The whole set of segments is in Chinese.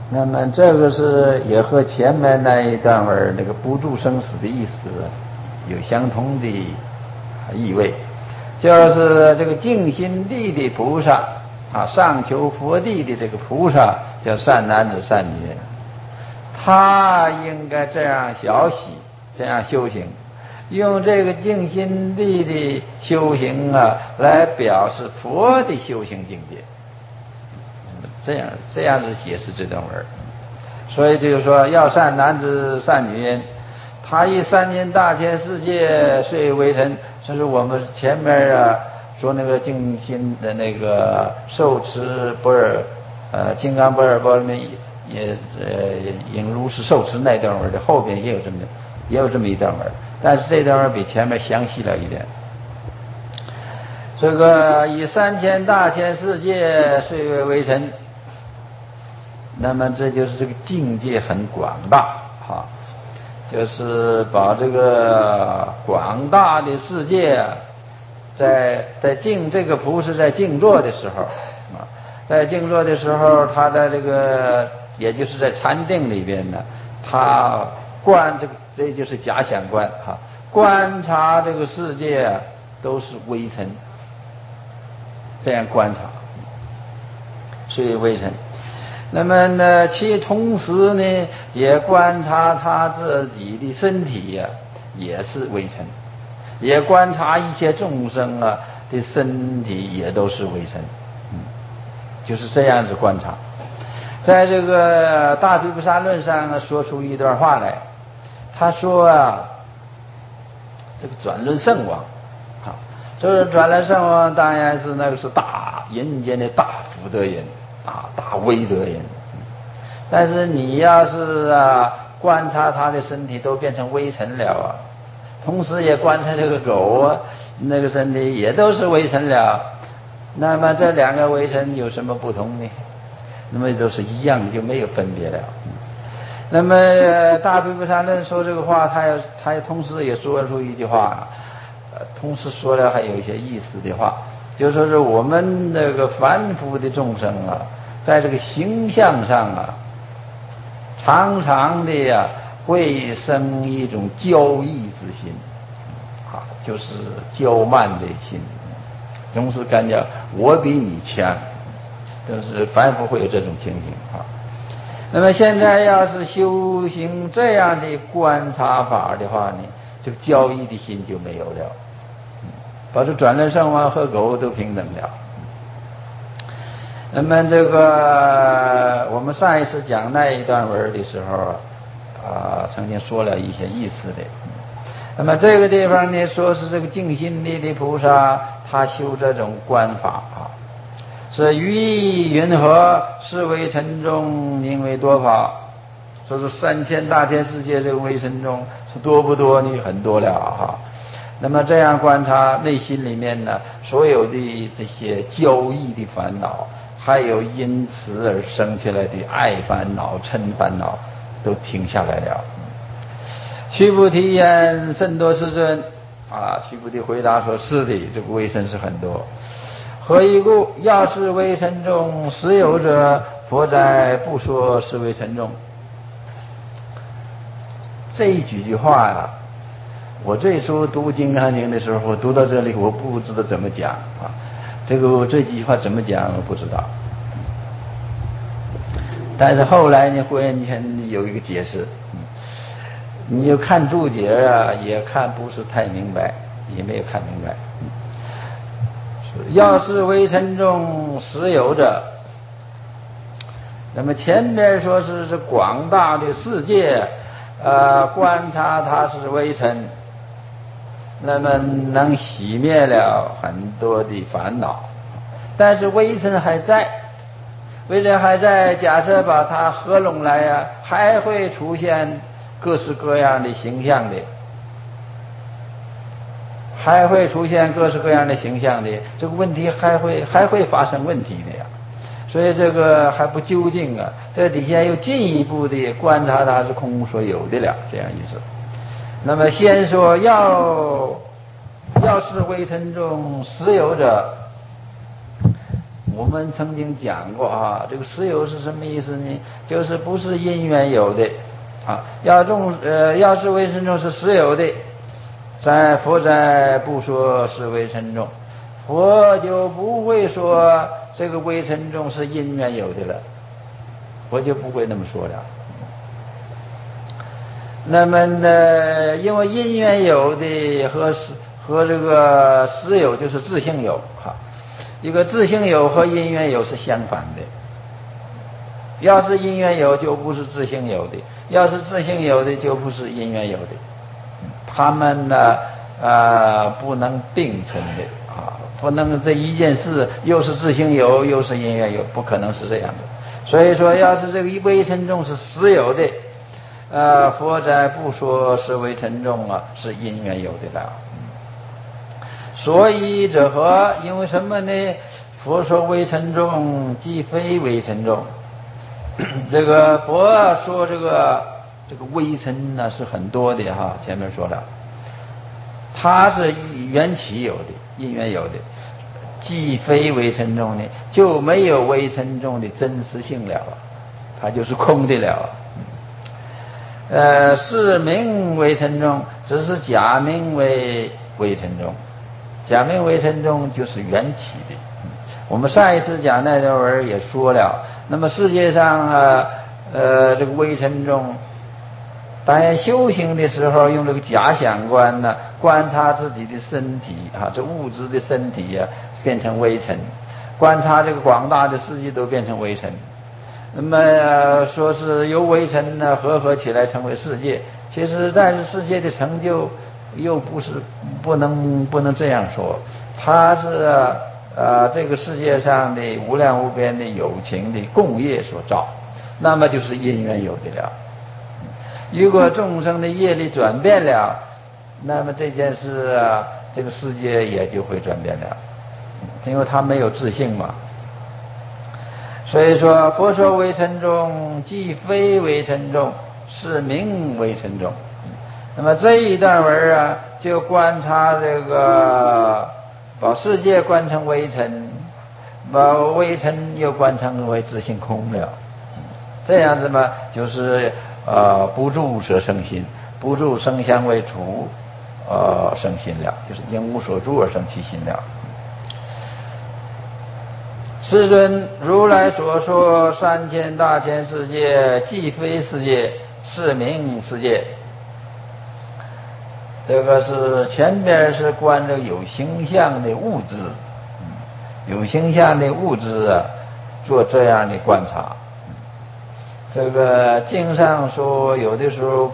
那么这个是也和前面那一段文那个不住生死的意思有相同的意味，就是这个净心地的菩萨啊，上求佛地的这个菩萨叫善男子善女人，他应该这样小喜，这样修行，用这个净心地的修行啊，来表示佛的修行境界。这样子解释这段文，所以就是说，要善男子善女人，他以三千大千世界岁为尘。这是我们前面啊说那个净心的那个受持般若金刚般若波罗蜜也应如是受持那段文的后边也有这么一段文，但是这段文比前面详细了一点。这个以三千大千世界岁月为尘，那么这就是这个境界很广大哈，就是把这个广大的世界在静这个菩萨在静坐的时候啊，在静坐的时候，他在这个也就是在禅定里边呢，他这就是假想观哈，观察这个世界都是微尘，这样观察，所以微尘。那么呢，其同时呢，也观察他自己的身体呀，也是微尘，也观察一切众生啊的身体也都是微尘，就是这样子观察。在这个大毗婆沙论上呢，说出一段话来，他说啊，这个转轮圣王，就是转轮圣王，当然是那个是大人间的大福德人啊，大威德人。但是你要是观察他的身体都变成微尘了啊，同时也观察这个狗啊，那个身体也都是微尘了，那么这两个微尘有什么不同呢？那么都是一样的，就没有分别了。那么大毗婆沙论说这个话，他也同时也说出一句话，同时说了还有一些意思的话，就说是我们那个凡夫的众生啊，在这个形象上啊，常常的会生一种骄逸之心啊，就是骄慢的心，总是感觉我比你强，就是凡夫会有这种情形啊。那么现在要是修行这样的观察法的话呢，这个骄逸的心就没有了，把这转轮圣王和狗都平等了。那么这个我们上一次讲那一段文的时候曾经说了一些意思的。那么这个地方呢，说是这个净心力的菩萨，他修这种观法是于意云何，是为尘中，宁为多法。说是三千大千世界这个微尘中是多不多呢？很多了那么这样观察内心里面呢，所有的这些骄逸的烦恼，还有因此而生起来的爱烦恼、嗔烦恼，都停下来了。须菩提言：甚多世尊须菩提回答说：是的，这个微尘是很多。何以故？要是微尘中实有者，佛在不说是微尘中。这几句话我最初读《金刚经》的时候，我读到这里，我不知道怎么讲这几句话怎么讲我不知道。但是后来呢，忽然间有一个解释，你就看注解也看不是太明白，也没有看明白。要是微尘中实有者，那么前边说是广大的世界观察它是微尘，那么能熄灭了很多的烦恼。但是微尘还在，假设把它合拢来还会出现各式各样的形象的，这个问题还会发生问题的呀。所以这个还不究竟这底下又进一步的观察它是空无所有的了，这样意思。那么先说要是微尘中实有者， 我们曾经讲过啊，这个实有是什么意思呢？就是不是因缘有的啊。要是微尘众是实有的，佛在不说是微尘众，佛就不会说这个微尘众是因缘有的了，佛就不会那么说了。那么呢，因为因缘有的和这个实有就是自性有哈，一个自性有和因缘有是相反的。要是因缘有就不是自性有的，要是自性有的就不是因缘有的，他们呢不能并存的啊，不能这一件事又是自性有又是因缘有，不可能是这样的。所以说，要是这个微尘众是实有的，佛在不说是微尘众啊，是因缘有的了。所以者何？因为什么呢？佛说微尘众，即非微尘众。这个佛说这个微尘呢是很多的哈，前面说了，它是缘起有的，因缘有的，既非微尘众呢，就没有微尘众的真实性了，它就是空的了。是名微尘众，只是假名为微尘众，假名微尘众就是缘起的。我们上一次讲那段文也说了，那么世界上这个微尘众，当然修行的时候用这个假想观呢，观察自己的身体啊，这物质的身体啊变成微尘，观察这个广大的世界都变成微尘。那么说是由微尘呢合起来成为世界，其实但是世界的成就又不能这样说，它是这个世界上的无量无边的有情的共业所造，那么就是因缘有的了。如果众生的业力转变了，那么这件事这个世界也就会转变了，因为它没有自性嘛。所以说，佛说微尘众，既非微尘众，是名微尘众。那么这一段文就观察这个，把世界观成微尘，把微尘又观成为自性空了。这样子嘛，就是不住则生心，不住生相为除，生心了，就是因无所住而生其心了。世尊，如来所说3000大千世界，既非世界，是名世界。这个是前边是观这有形象的物质，有形象的物质做这样的观察。这个经上说，有的时候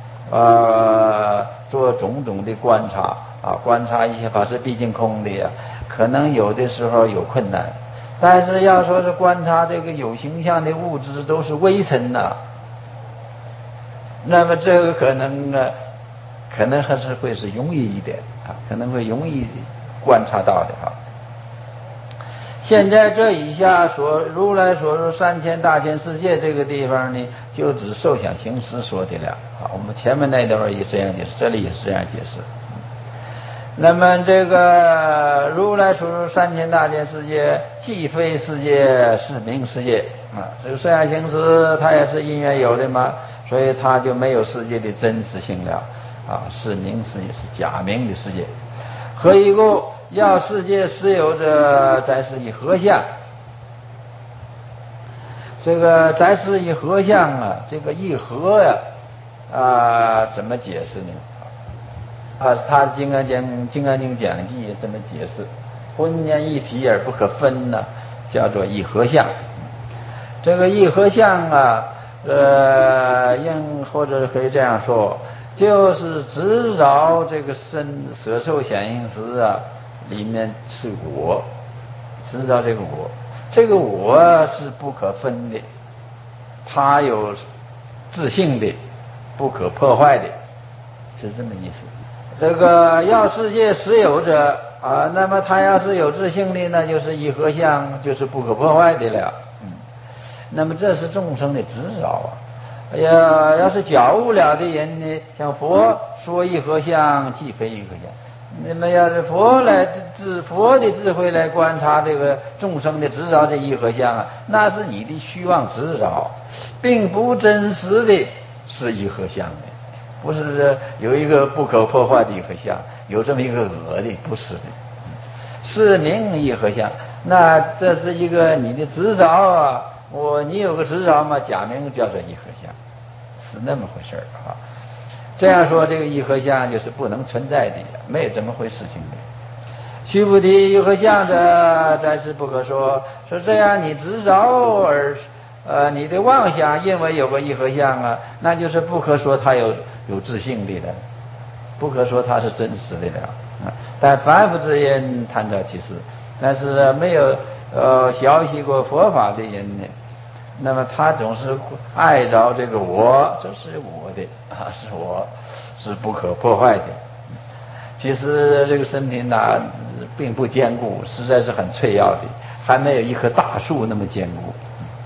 做种种的观察观察一些法是毕竟空的可能有的时候有困难。但是要说是观察这个有形象的物质都是微尘那么这个可能还是会是容易一点可能会容易观察到的现在这以下如来所说3000大千世界这个地方呢，就指受想行识说的了我们前面那段也这样解释，这里也是这样解释。那么这个如来所说3000大千世界，既非世界，是名世界这个受想行识它也是因缘有的嘛，所以它就没有世界的真实性了是名世界，是假名的世界。何以故？要世界实有者，则是以何相？这个则是以何相这个一何怎么解释呢？他金刚经讲记也这么解释，浑然一体而不可分叫做一何相。这个一何相或者可以这样说，就是执着这个色受想行识里面是我，知道这个我，这个我是不可分的，它有自性的，不可破坏的，是这么意思。这个要世界实有者那么它要是有自性的，那就是一何相，就是不可破坏的了。那么这是众生的执着要是觉悟了的人呢，像佛说一何相，即非一何相。 那么要是佛的智慧来观察这个众生的执着这一合相啊，那是你的虚妄执着，并不真实的是一合相的，不是有一个不可破坏的一合相，有这么一个恶的，不是的，是名一合相。那这是一个你的执着啊，你有个执着嘛，假名叫做一合相，是那么回事啊。这样说，这个一合相就是不能存在的，没有这么回事情的。须菩提，一合相者，暂时不可说。说这样你执着而你的妄想因为有个一合相啊，那就是不可说它有自性的了，不可说它是真实的了啊。但凡夫之人贪着其事，但是没有学习过佛法的人呢，那么他总是爱着这个我，这是我的啊，是我，是不可破坏的。其实这个身体呢，并不坚固，实在是很脆弱的，还没有一棵大树那么坚固。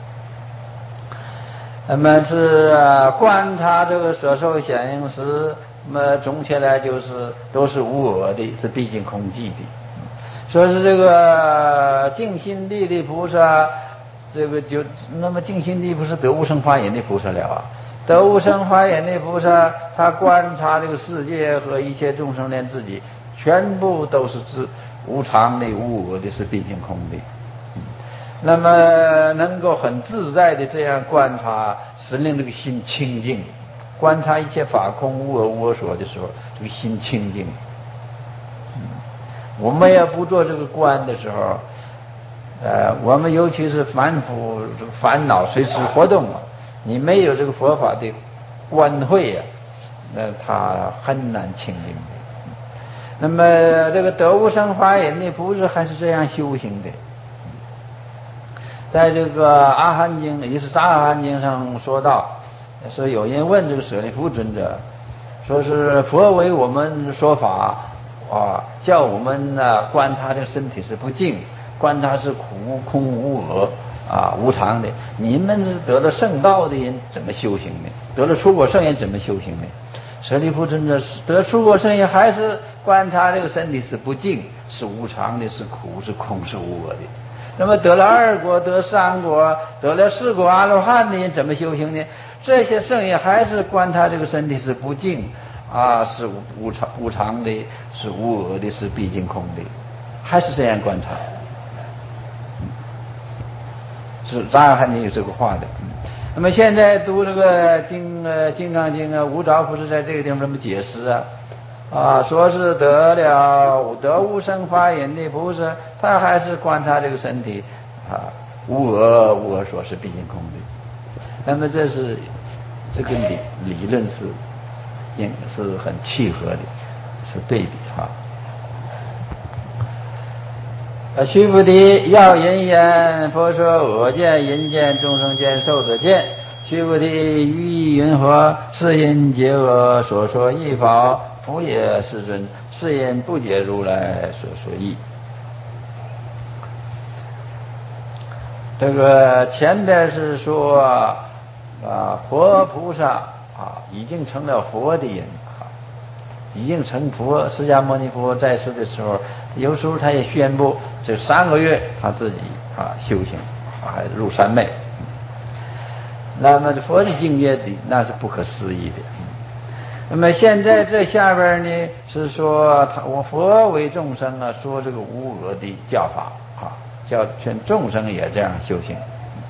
那么是观察这个色受显应时，那么总起来都是无我的，是毕竟空寂的。说是这个净心地的菩萨，这个那么净心地不是得无生法忍的菩萨了啊？得无生法忍的菩萨，他观察这个世界和一切众生连自己，全部都是无常的、无我的，是毕竟空的。那么能够很自在的这样观察，使令这个心清净。观察一切法空无我无我所的时候，这个心清净。我们要不做这个观的时候，我们尤其是凡夫烦恼随时活动啊，你没有这个佛法的观慧啊，那他很难清净的。那么这个得无生法忍的不是还是这样修行的。在这个阿含经，也就是阿含经上说到，说有人问这个舍利弗尊者，说是佛为我们说法啊，叫我们观察这个身体是不净，观察是苦空无我啊无常的。你们是得了圣道的人怎么修行呢？得了出果圣人怎么修行呢？舍利弗尊者得出果圣人还是观察这个身体是不净，是无常的，是苦，是空，是无我的。那么得了二果，得三果，得了四果阿罗汉的人怎么修行呢？这些圣人还是观察这个身体是不净啊，是无常的，是无我的，是毕竟空的，还是这样观察。是阿含经有这个话的。那么现在读这个金刚经啊，无着不是在这个地方这么解释啊，说是得无生法忍的菩萨，他还是观察这个身体啊，无我所是毕竟空的。那么这是这个理论是很契合的，是对的哈。须菩提，要人言，佛说我见、人见、众生见、寿者见。须菩提，于意云何？是因解我所说义法，佛也世尊。是因不解如来所说义。这个前边是说佛菩萨已经成了佛的人已经成佛。释迦牟尼佛在世的时候，有时候他也宣布这3个月他自己修行还入三昧。那么佛的境界那是不可思议的。那么现在这下边呢是说我佛为众生说这个无我的教法叫全众生也这样修行。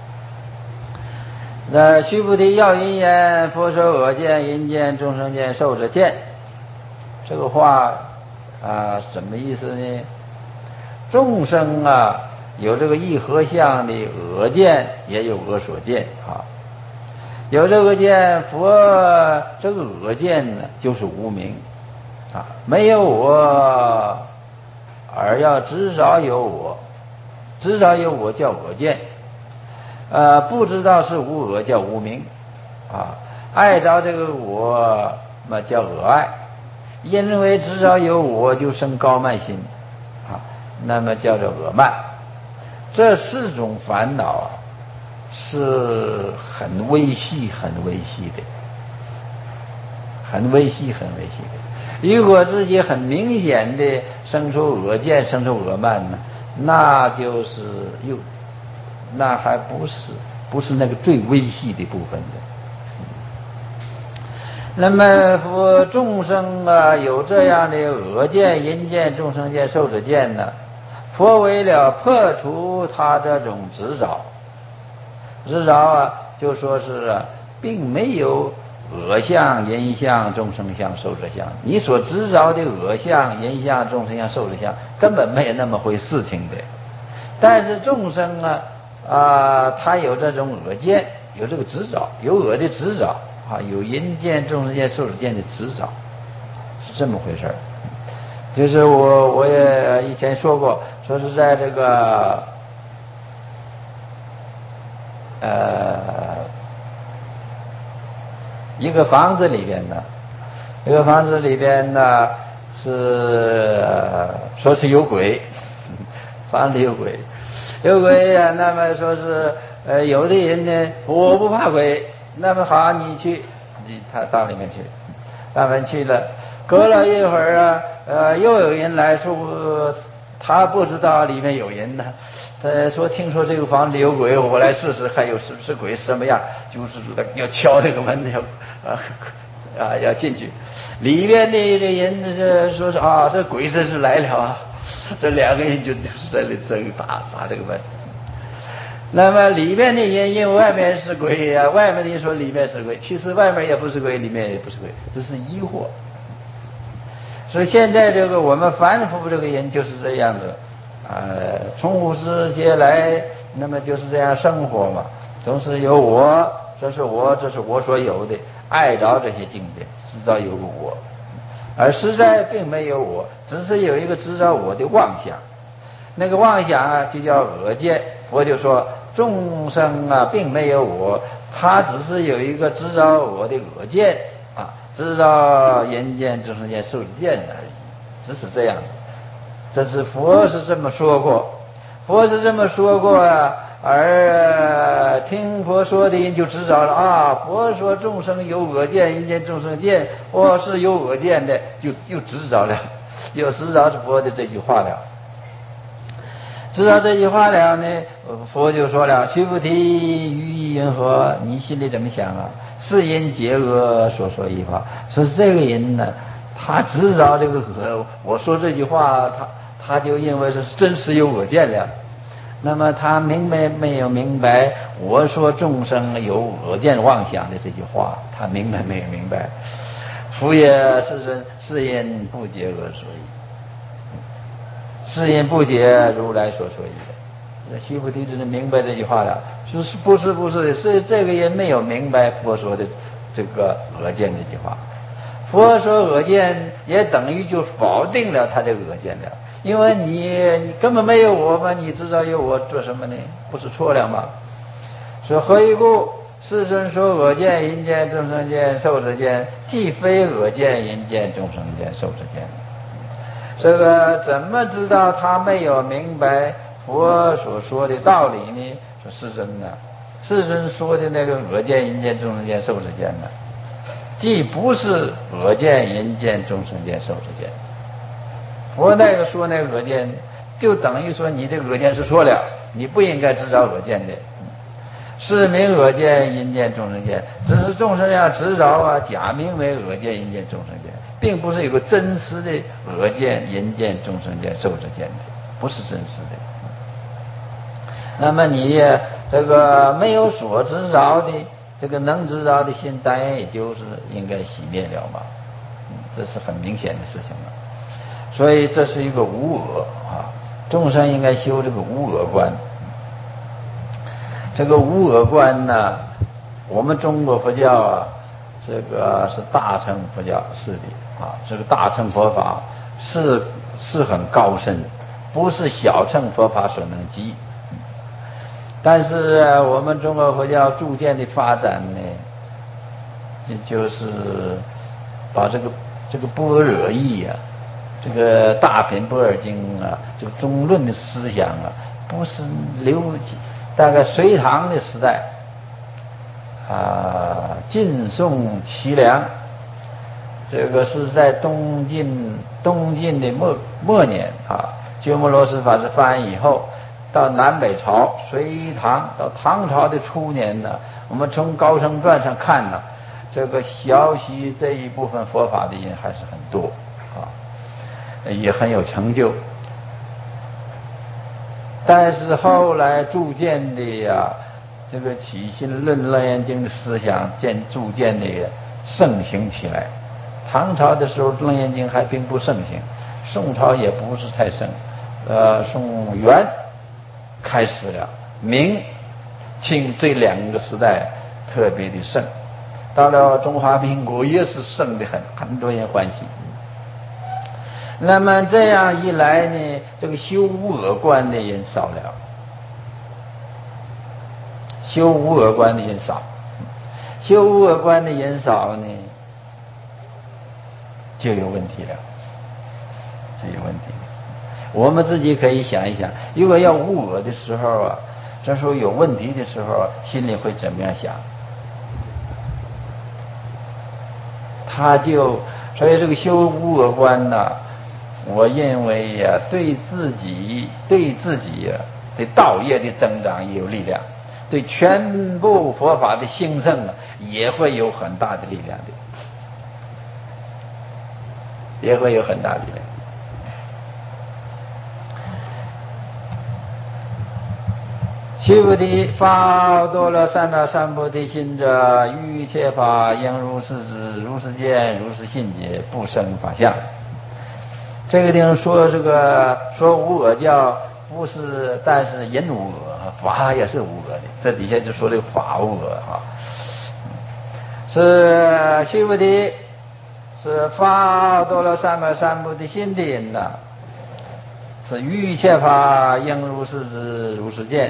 那须菩提，要人言，佛说我见、人见、众生见、寿者见。这个话什么意思呢？众生有这个一合相的我见，也有我所见有这个见，佛这个我见呢就是无明没有我，而要至少有我，至少有我叫我见不知道是无我叫无明爱着这个我叫我爱，因为至少有我就生高慢心那么叫做我慢。这4种烦恼是很微细的，很微细的。 如果自己很明显的生出恶见、生出恶慢呢，那就是那还不是那个最微细的部分的。那么众生啊有这样的恶见、淫见、众生见、寿者见呢，佛为了破除他这种执着啊，就说是并没有恶相、淫相、众生相、寿者相。你所执着的恶相、淫相、众生相、寿者相，根本没有那么回事情的。但是众生他有这种恶见，有这个执着，有恶的执着有淫见、众生见、寿者见的执着，是这么回事儿。就是我也以前说过，说是在这个一个房子里边呢，是说是有鬼，房子有鬼啊。那么说是有的人呢，我不怕鬼，那么好，你去，他到里面去，他们去了，隔了一会儿又有人来说，他不知道里面有人呢。他说听说这个房子有鬼，我来试试看有是不是鬼什么样，就是要敲这个门，要进去。里面那个人是说是这鬼真是来了啊，这两个人就是在这里打这个门。那么里面的人因为外面是鬼外面的人说里面是鬼，其实外面也不是鬼，里面也不是鬼，只是疑惑。所以现在这个我们凡夫这个人就是这样的从古世界来，那么就是这样生活嘛，总是有我，这是我所有的，爱着这些境界，知道有个我，而实在并没有我，只是有一个知道我的妄想，那个妄想就叫恶见。佛就说众生并没有我，他只是有一个知道我的恶见知道淫见、众生见、寿者见而已，只是这样。这是佛是这么说过，而听佛说的人就知道了佛说众生有恶见、淫见、众生见，是有恶见的，又知道了，又知道佛的这句话了。知道这句话了呢，佛就说了：须菩提，于意云何？你心里怎么想是因结恶所说一话。说是这个人呢，他知道这个恶，我说这句话，他就认为是真实有恶见了。那么他没有明白我说众生有恶见妄想的这句话，他明白没有明白？夫也世尊，是因不结恶所以。是因不解如来所说义的。须菩提只是明白这句话了，不是的，是这个人没有明白佛说的这个恶见这句话。佛说恶见也等于就否定了他的恶见了，因为你根本没有我嘛，你知道有我做什么呢？不是错了吗？说何以故？世尊说恶见、淫见、众生见、寿者见，既非恶见、淫见、众生见、寿者见。这个怎么知道他没有明白佛所说的道理呢？说世尊呢，世尊说的那个恶见、淫见、众生见、寿者见呢，既不是恶见、淫见、众生见、寿者见。佛那个说那个恶见，就等于说你这个恶见是错了，你不应该知道恶见的。是名恶见、淫见、众生见，只是众生要执着假名为恶见、淫见、众生见，并不是有个真实的恶见、淫见、众生见、寿者见的，不是真实的。那么你这个没有所执着的这个能知道的心，当然也就是应该熄灭了嘛，这是很明显的事情了。所以这是一个无我众生应该修这个无我观。这个无我观呢，我们中国佛教这个是大乘佛教是的这个大乘佛法是很高深，不是小乘佛法所能及。但是我们中国佛教逐渐的发展呢，就是把这个般若义这个大品般若经这个中论的思想不是大概隋唐的时代晋宋齐梁这个是在东晋的末年啊，鸠摩罗什法师翻译以后，到南北朝、隋唐到唐朝的初年呢，我们从《高僧传》上看呢，这个学习这一部分佛法的人还是很多啊，也很有成就。但是后来逐渐的呀，这个起信论楞严经的思想逐渐的盛行起来。唐朝的时候，楞严经还并不盛行，宋朝也不是太盛，宋元开始了，明清这两个时代特别的盛，到了中华民国也是盛的很多人欢喜。那么这样一来呢，这个修无我观的人少了，修无我观的人少，修无我观的人少呢，就有问题了，就有问题了。我们自己可以想一想，如果要无我的时候啊，这时候有问题的时候，心里会怎么样想？所以这个修无我观呢，我认为呀，对自己的道业的增长也有力量，对全部佛法的兴盛啊，也会有很大的力量的，也会有很大的力量。须菩提，发多罗三藐三菩提心者，欲一切法应如是知，如是见，如是信解，不生法相。这个地方说说无我教不是，但是人无我，法也是无我的。这底下就说这个法无我哈，是须菩提，是发多罗三藐三菩提心的人呐，是欲一切法应如是知，如是见。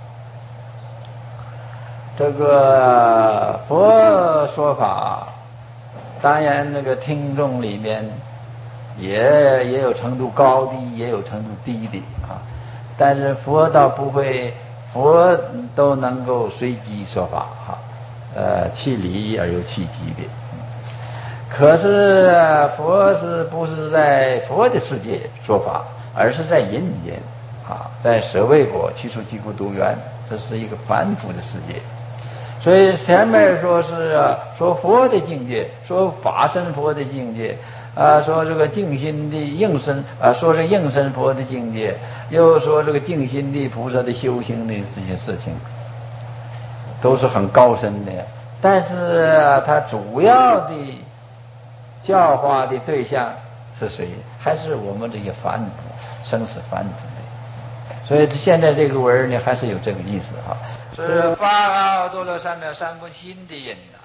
这个佛说法，当然那个听众里面也有程度高低，也有程度低的啊。但是佛倒不会，佛都能够随机说法哈，弃理而又弃机的。可是佛是不是在佛的世界说法，而是在人间啊，在舍卫国七处七苦独园，这是一个凡夫的世界。所以前面说是说佛的境界，说法身佛的境界，说这个净心的应身，说这应身佛的境界，又说这个净心的菩萨的修行的这些事情，都是很高深的。但是他主要的教化的对象是谁？还是我们这些凡夫，生死凡夫的。所以现在这个文呢，还是有这个意思哈。是发多罗三藐三菩提心的人呐，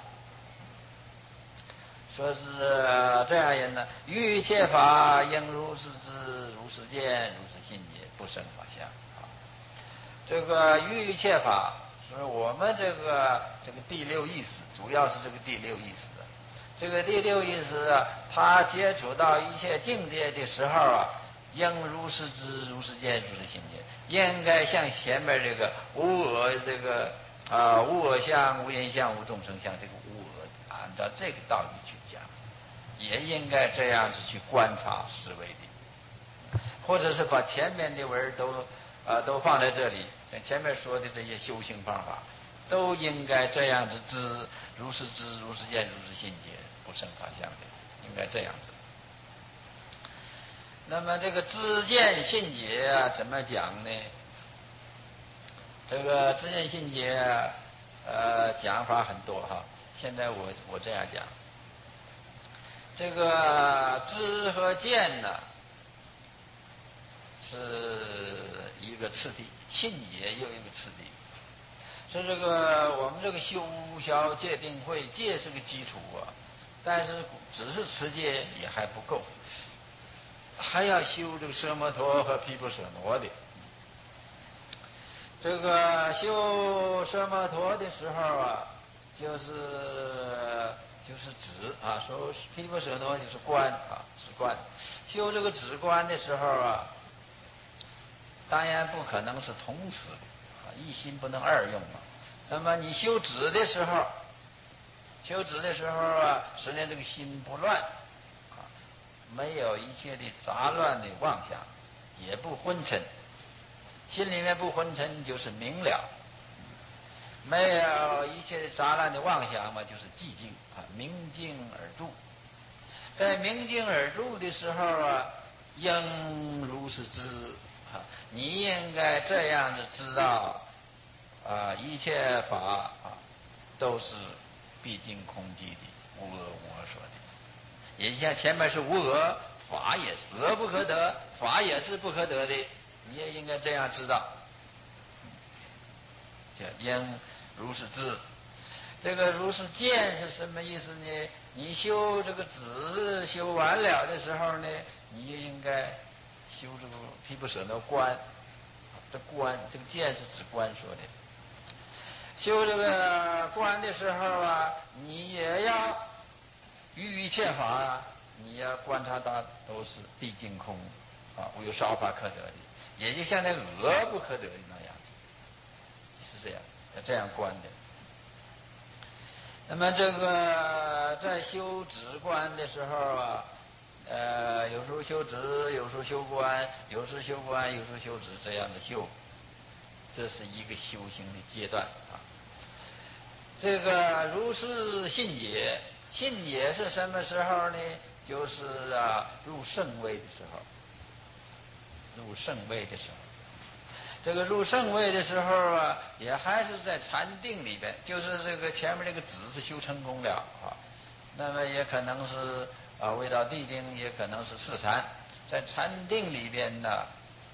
说是这样人呢，欲一切法应如是知，如是见，如是信解，不生法相啊。这个欲一切法是我们这个第六意识，主要是这个第六意识的。这个第六意识啊，他接触到一切境界的时候啊，应如是知，如是见，如是信解。应该像前面这个无我无我相、无人相、无众生相，这个无我按照这个道理去讲，也应该这样子去观察思维的，或者是把前面的文都放在这里，像前面说的这些修行方法，都应该这样子知，如是知，如是见，如是信解，不生法相的，应该这样子。那么这个知见信解啊，怎么讲呢？这个知见信解讲法很多哈。现在我这样讲，这个知和见呢是一个次第，信解又一个次第。所以这个我们这个修消戒定慧，戒是个基础啊，但是只是持戒也还不够。还要修这个奢摩陀和毗婆舍那的。这个修奢摩陀的时候啊，就是止啊，说毗婆舍那就是观啊，止观。修这个止观的时候啊，当然不可能是同时的啊，一心不能二用啊。那么你修止的时候， 修止的时候啊，使得这个心不乱啊，没有一切的杂乱的妄想，也不昏沉，心里面不昏沉就是明了，没有一切的杂乱的妄想嘛，就是寂静啊，明静而住。在明静而住的时候啊，应如是知啊，你应该这样子知道啊，一切法啊都是毕竟空寂的，无我我所的。也像前面是无我，法也是我不可得，法也是不可得的，你也应该这样知道。叫应如是知。这个如是见是什么意思呢？你修这个止修完了的时候呢，你也应该修这个毗婆舍那观。这观，这个见是指观说的。修这个观的时候啊，你也要于一切法啊，你要观察到都是毕竟空啊，无有少法可得的，也就像那鹅不可得的那样子，是这样，要这样观的。那么这个在修止观的时候啊，有时候修止，有时候修观，有时候修观，有时候修止，这样的修，这是一个修行的阶段啊。这个如是信也，信也是什么时候呢？就是入圣位的时候，入圣位的时候。这个入圣位的时候啊，也还是在禅定里边，就是这个前面这个止是修成功了啊，那么也可能是未到地定，也可能是四禅，在禅定里边呢，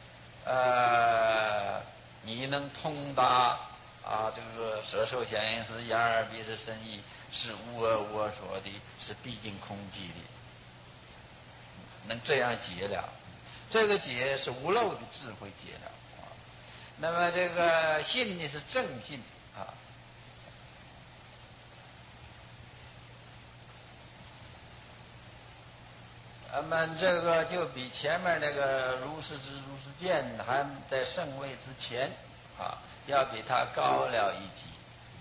你能通达这个色受想行识眼耳鼻舌身意是无我我所的，是毕竟空寂的，能这样解了，这个解是无漏的智慧解了。那么这个信呢是正信啊，那么这个就比前面那个如是知如是见还在圣位之前啊，要比它高了一级。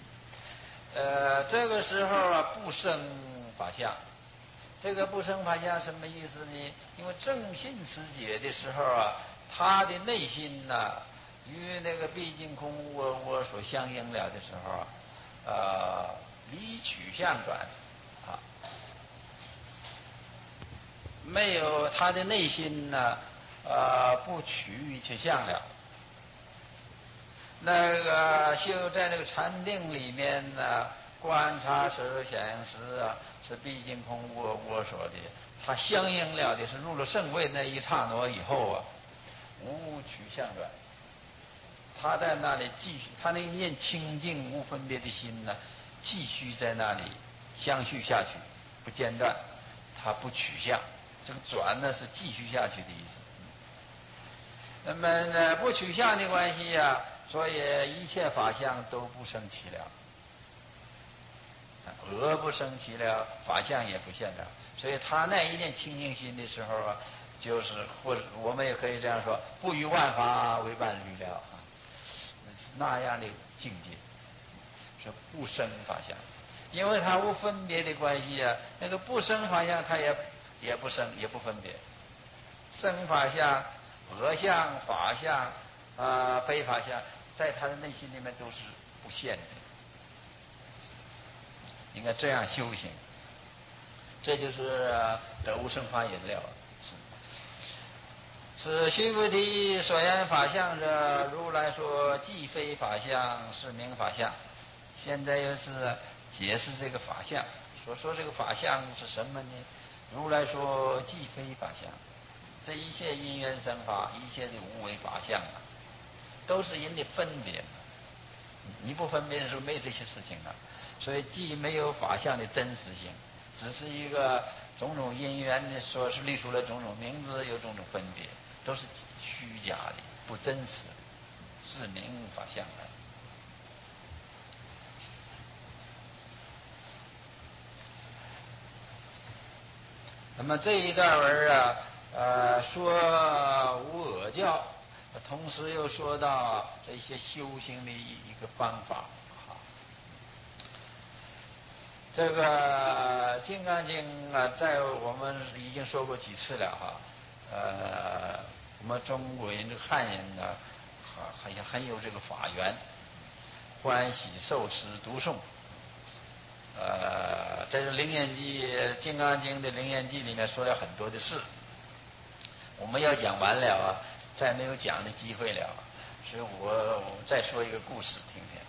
这个时候啊不生法相，这个不生法相什么意思呢？因为正信持解的时候啊，他的内心呢与那个毕竟空我所相应了的时候离取相转啊，没有他的内心呢不取一切相了。那个修在那个禅定里面呢，观察色受想行识啊，是毕竟空我所的，他相应了的是入了圣位那一刹那以后啊，无取相转。他在那里继续，他那一念清净无分别的心呢，继续在那里相续下去，不间断，他不取相。这个转呢是继续下去的意思。那么呢，不取相的关系啊，所以一切法相都不生起了，恶不生起了，法相也不现了。所以他那一念清净心的时候啊，就是或者我们也可以这样说，不与万法为伴侣了啊。那样的境界是不生法相，因为它无分别的关系啊。那个不生法相，它也不生，也不分别。生法相、恶相、法相非法相，在他的内心里面都是不现的。应该这样修行，这就是得无生法引了。是须菩提所言法相者，如来说既非法相，是名法相。现在又是解释这个法相，说这个法相是什么呢？如来说既非法相，这一切因缘生法，一切的无为法相啊，都是人的分别。你不分别的时候，没有这些事情了。所以既没有法相的真实性，只是一个种种因缘的，说是立出了种种名字，有种种分别，都是虚假的，不真实，是名法相的。那么这一段文说无我教，同时又说到这些修行的一个方法。 这个《金刚经》啊，在我们已经说过几次了哈。我们中国人这个汉人呢，很有这个法缘，欢喜受持读诵。在这《灵验记》《金刚经》的《灵验记》里面说了很多的事，我们要讲完了啊，再没有讲的机会了，所以我再说一个故事听听。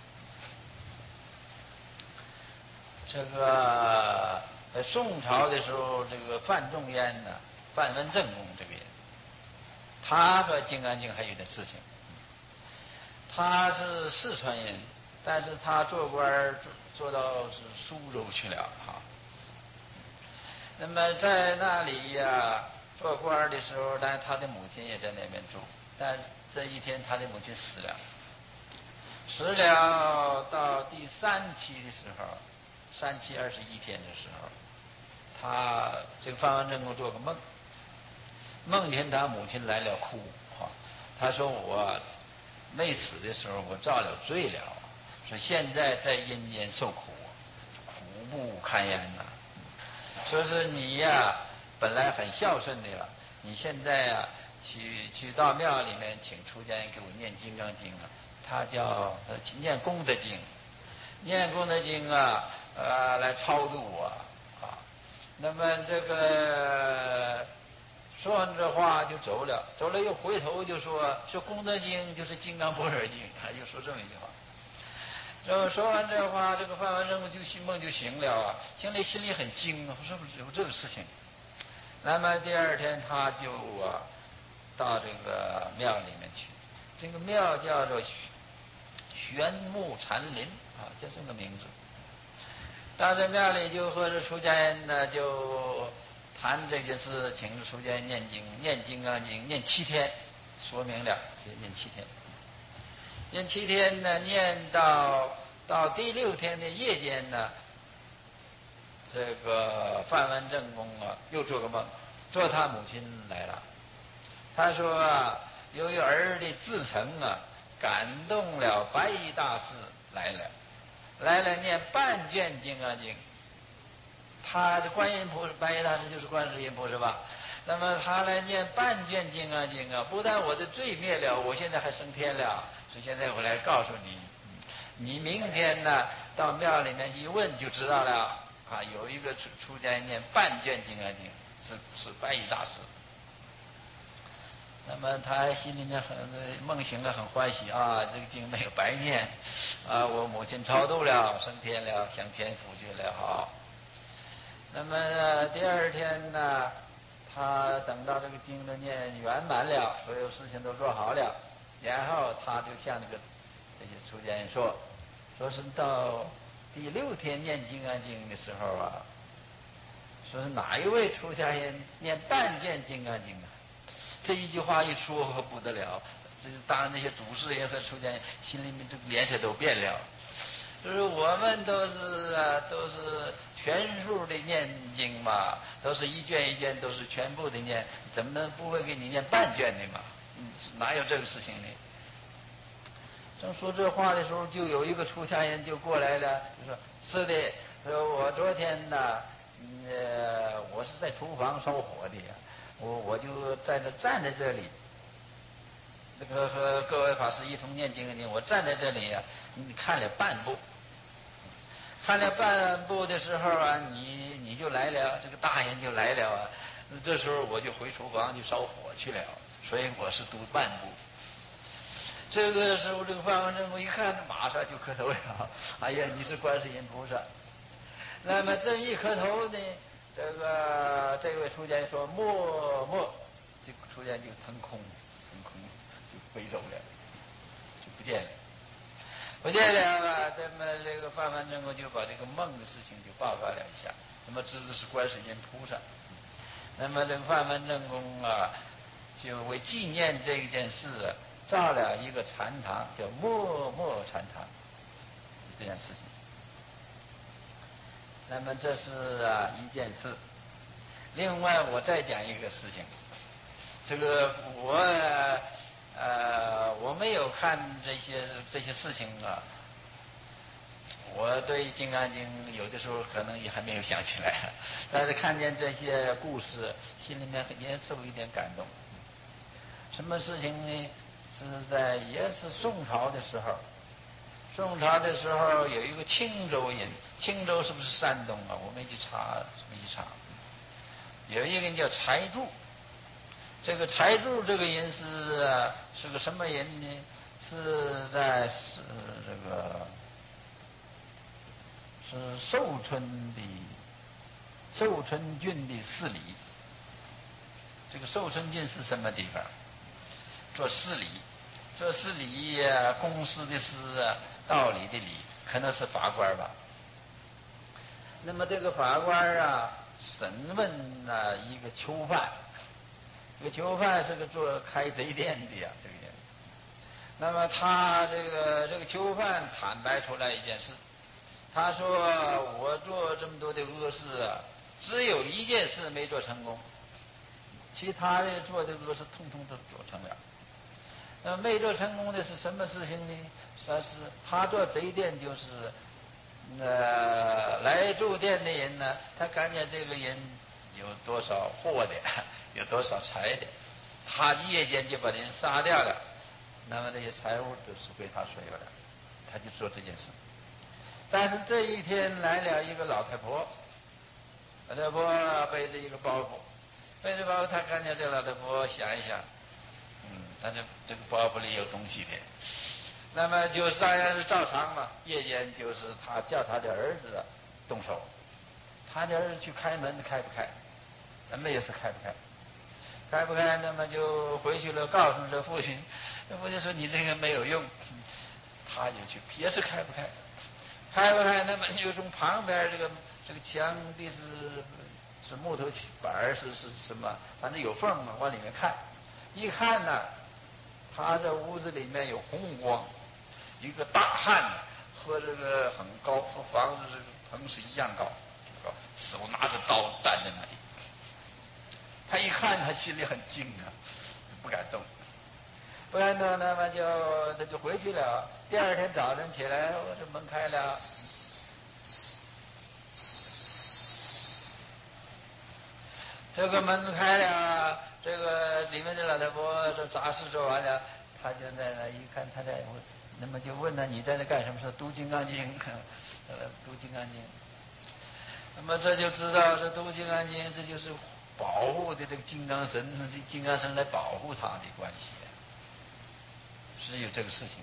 这个在宋朝的时候，这个范仲淹呢，范文正公这个人，他和《金刚经》还有点事情。他是四川人，但是他做官做到是苏州去了哈。那么在那里呀，做官的时候，但是他的母亲也在那边住。但是这一天，他的母亲死了。死了到第3期的时候，3期21天的时候，他这个范文正公做个梦，梦见他母亲来了哭哈。他说我没死的时候，我造了罪了，说现在在阴间受苦，苦不堪言呐。说是你呀，本来很孝顺的了，你现在呀，去到庙里面请出家人给我念《金刚经》啊，他叫念功德经，念功德经啊，来超度我啊。那么这个说完这话就走了，走了又回头就说功德经就是金刚般若经，他就说这么一句话。说完这话，这个范文正公就梦就醒了啊，醒了心里很惊啊，是不是有这个事情？那么第2天他就到这个庙里面去，这个庙叫做玄木禅林啊，叫这个名字。到这庙里就和这出家人呢就谈这件事，请出家人念经，念金刚经，念7天，说明了就念7天。念7天呢，念到第6天的夜间呢，这个范文正公啊又做个梦，做他母亲来了。他说啊，由于儿的至诚啊，感动了白衣大士来了念半卷金刚经。他的观音菩萨，白衣大士就是观世音菩萨吧？那么他来念半卷金刚经啊，不但我的罪灭了，我现在还升天了。所以现在我来告诉你，你明天呢到庙里面一问就知道了啊。有一个出家人念半卷金刚经，是白衣大师。那么他心里面梦醒了，很欢喜啊，这个经没有白念啊，我母亲超度了，升天了，享天福去了，好。那么第2天呢，他等到这个经都念圆满了，所有事情都做好了，然后他就向这些出家人说是到第6天念金刚经的时候啊，说是哪一位出家人念半卷金刚经啊？这一句话一说可不得了，这当然那些祖师爷和出家人心里面这个脸色都变了。就是我们都是全数的念经嘛，都是一卷一卷，都是全部的念，怎么能不会给你念半卷的嘛？哪有这个事情呢？正说这话的时候，就有一个出家人就过来了，就说：“是的，说我昨天呢，我是在厨房烧火的呀，我就站在这里。”那个和各位法师一同念经的，我站在这里呀，看了半部。看了半部的时候啊，你就来了，这个大人就来了啊。这时候我就回厨房去烧火去了，所以我是读半部。这个时候，这个范文正公一看，马上就磕头了。哎呀，你是观世音菩萨。那么这一磕头呢，这位出家人说默，这个出家人就腾空就飞走了，就不见了。不见了，那么这个范文正公就把这个梦的事情就报告了一下，那么知是观世音菩萨。那么这个范文正公啊，就为纪念这件事啊，造了一个禅堂，叫默禅堂，这件事情。那么这是一件事。另外我再讲一个事情，这个我没有看这些事情啊， 我对《金刚经》有的时候可能也还没有想起来，但是看见这些故事，心里面也受一点感动。什么事情呢？也是宋朝的时候。宋朝的时候有一个青州人，青州是不是山东啊？我没去查。有一个人叫柴柱，这个柴柱这个人是个什么人呢？是寿春郡的司礼。这个寿春郡是什么地方？做司礼。做司礼公司的司道理的理，可能是法官吧。那么这个法官审问一个囚犯，这个囚犯是个开贼店的这个人。那么他这个囚犯坦白出来一件事，他说我做这么多的恶事只有一件事没做成功，其他的做的恶事通通都做成了。那么没做成功的是什么事情呢？说是他做贼店，就是来住店的人呢，他看见这个人有多少货的，有多少财的，他夜间就把人杀掉了，那么这些财物都是归他所有的，他就做这件事。但是这一天来了一个老太婆，老太婆背着一个包袱，他看见这个老太婆想一想，他这个包袱里有东西的，那么就照样是照常嘛。夜间就是他叫他的儿子动手，他的儿子去开门，开不开？咱们也是开不开？开不开？那么就回去了，告诉这父亲。这父亲说你这个没有用，他就去，也是开不开？开不开？那么就从旁边这个墙壁是木头板是什么？反正有缝嘛，往里面看。一看呢，他这屋子里面有红光，一个大汉和这个很高，和房子这个棚是一样高，手拿着刀站在那里。他一看，他心里很惊不敢动，那么他就回去了。第二天早晨起来，我这门开了，这个门开了，这个里面的老太婆这杂事做完了，他就在那一看，他在那么就问他你在那干什么？说读《金刚经》，读《金刚经》。那么这就知道这读《金刚经》，这就是保护的这个金刚神，这金刚神来保护他的关系，是有这个事情。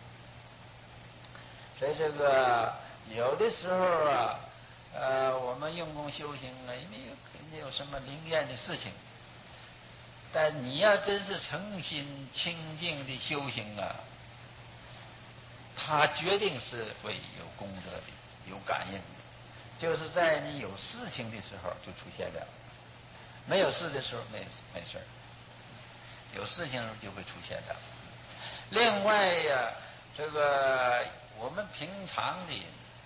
所以这个有的时候我们用功修行因为肯定有什么灵验的事情，但你要真是诚心清净的修行它决定是会有功德的，有感应的。就是在你有事情的时候就出现了，没有事的时候没事，有事情的时候就会出现的。另外这个我们平常的，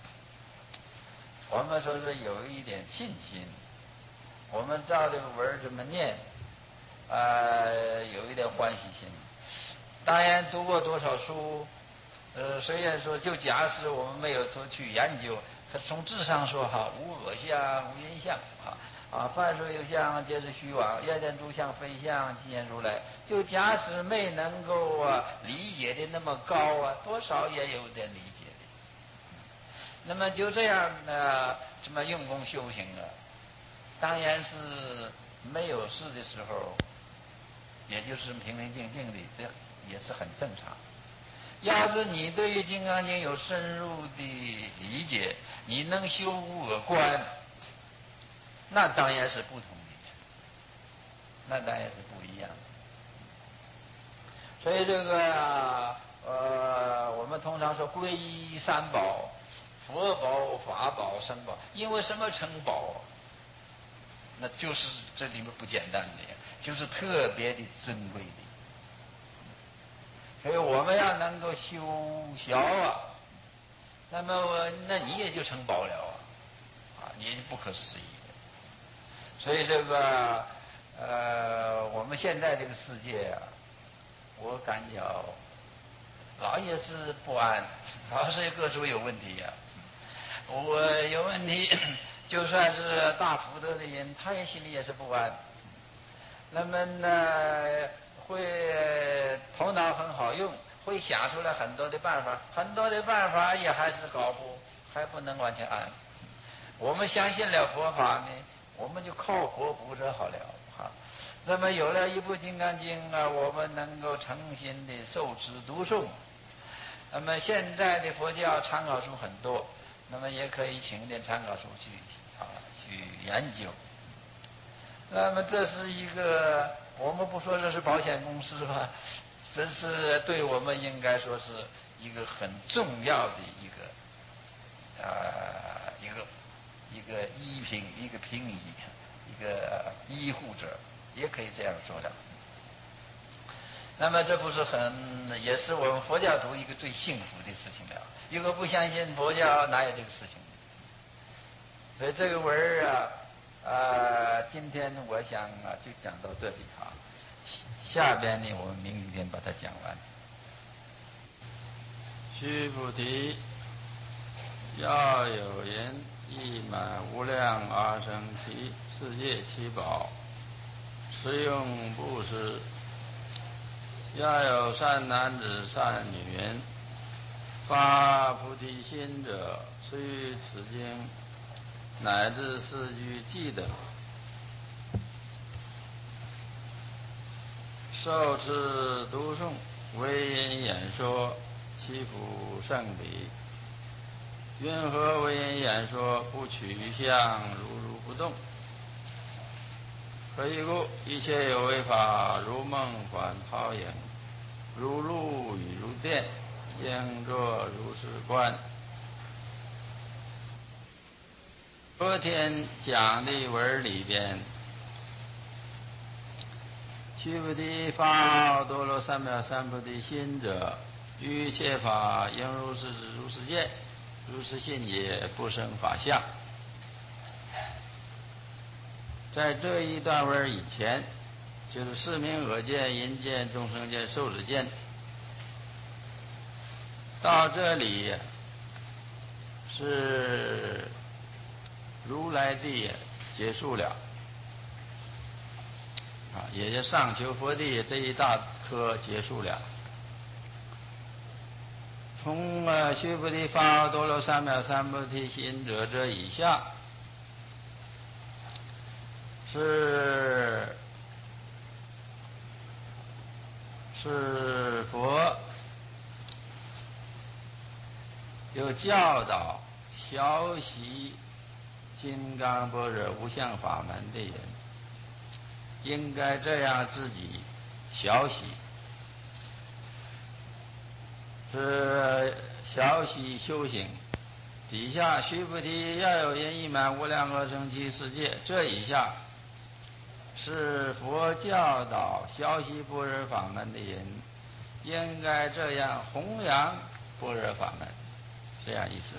我们说是有一点信心，我们照这个文这么念，有一点欢喜心。当然读过多少书，虽然说就假使我们没有说去研究，可从智上说无我相，无因相凡所有相，皆是虚妄。焰电诸相非相，即现如来。就假使没能够理解的那么高多少也有点理解的。那么就这样这么用功修行当然是没有事的时候，也就是平平静静的，这也是很正常。要是你对于《金刚经》有深入的理解，你能修无我观，那当然是不同的，那当然是不一样的。所以这个我们通常说皈依三宝，佛宝、法宝、僧宝。因为什么称宝？那就是这里面不简单的呀，就是特别的珍贵的。所以我们要能够修小那么那你也就成宝了你不可思议的。所以这个我们现在这个世界我感觉老也是不安，老是各处有问题我有问题，就算是大福德的人，他也心里也是不安。那么呢，会头脑很好用，会想出来很多的办法，很多的办法也还是还不能完全安。我们相信了佛法呢，我们就靠佛菩萨好了哈。那么有了一部《金刚经》啊，我们能够诚心的受持读诵。那么现在的佛教参考书很多，那么也可以请点参考书去研究。那么这是一个，我们不说这是保险公司吧，这是对我们应该说是一个很重要的一个医评，一个评医，一个医护者，也可以这样说的。那么这不是也是我们佛教徒一个最幸福的事情了。如果不相信佛教，哪有这个事情？所以这个文儿今天我想就讲到这里哈。下边呢，我们明天把它讲完。 须菩提，要有人亦满无量阿僧祇世界七宝，持用布施。要有善男子善女人，发菩提心者，持于此经乃至四句偈等，受持读诵，为因演说，其福甚彼。云何为因演说？不取相，如不动。何以故？一切有为法，如梦幻泡影，如露雨如电，应作如是观。昨天讲的文里边，须菩提，发阿耨多罗三藐三菩提心者，于一切法应如是知如是见，如是信也，不生法相。在这一段文以前，就是四名我见、淫见、众生见、寿者见。到这里是如来地结束了也就上求佛地这一大科结束了。从须菩提，发阿耨多罗三藐三菩提心者这以下，是佛有教导学习金刚般若无相法门的人，应该这样自己学习，是学习修行。底下须菩提，要有人亦满无量阿僧祇世界，这以下是佛教导学习般若法门的人应该这样弘扬般若法门，这样意思。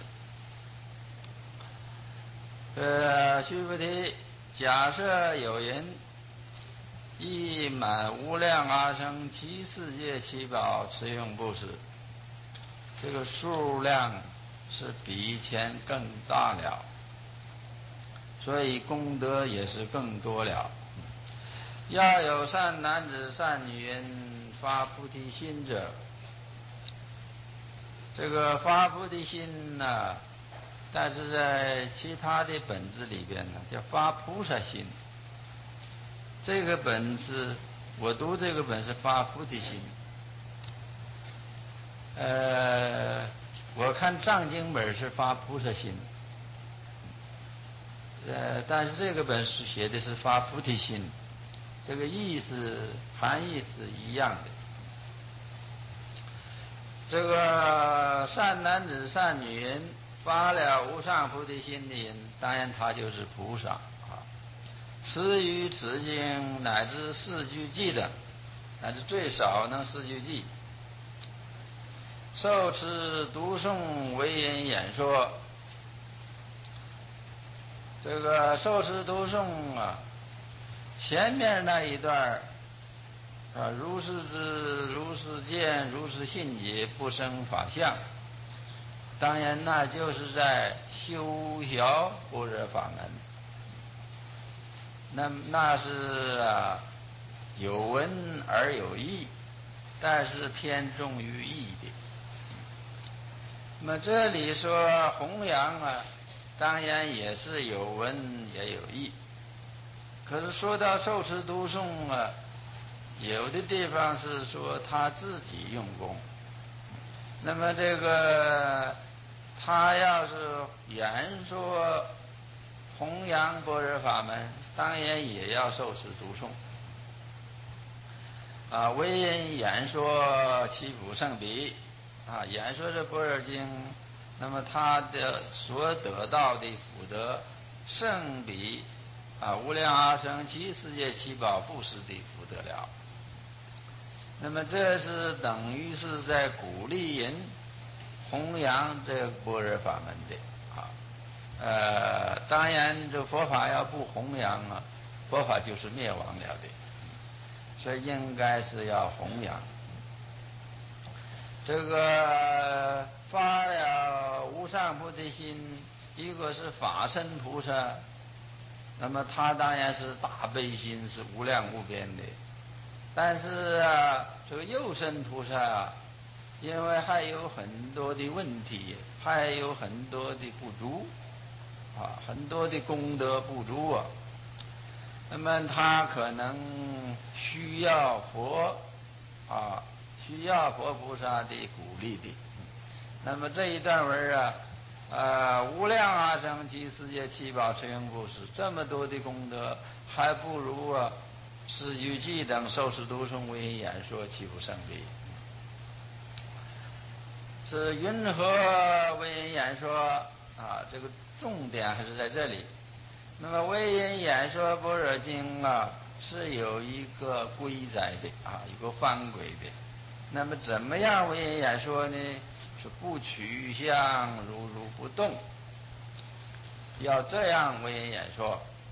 须菩提，假设有人亦满无量阿僧祇世界七宝，持用布施，这个数量是比以前更大了，所以功德也是更多了。要有善男子善女人，发菩提心者，这个发菩提心呢，但是在其他的本子里边呢，叫发菩萨心。这个本子我读这个本是发菩提心，我看藏经本是发菩萨心，但是这个本是写的是发菩提心，这个含义是一样的。这个善男子善女人发了无上菩提心的人，当然他就是菩萨持于此经乃至四句偈等，乃至最少能四句偈，受持读诵，为人演说。这个受持读诵前面那一段如是知，如是见，如是信也，不生法相。 当然那就是在修小般若法门，那是有文而有义，但是偏重于义的。那么这里说弘扬当然也是有文也有义，可是说到受持读诵有的地方是说他自己用功，那么这个他要是言说弘扬般若法门，当然也要受持读诵。为人演说七福圣彼，演说这般若经，那么他的所得到的福德胜比无量阿僧祇世界七宝布施的福德了。那么这是等于是在鼓励人弘扬这般若法门的当然这佛法要不弘扬佛法就是灭亡了的，所以应该是要弘扬。这个发了无上菩提心，一个是法身菩萨，那么他当然是大悲心，是无量无边的。但是这个右身菩萨因为还有很多的问题，还有很多的不足很多的功德不足那么他可能需要佛需要佛菩萨的鼓励的。那么这一段文无量阿僧祇世界七宝持用布施，这么多的功德，还不如四句偈等受持读诵为人演说七福圣彼。是云何为人演说这个重点还是在这里。那么为人演说般若经是有一个规载的一个方轨的。那么怎么样为人演说呢？是不取相，如如不动，要这样为人演说。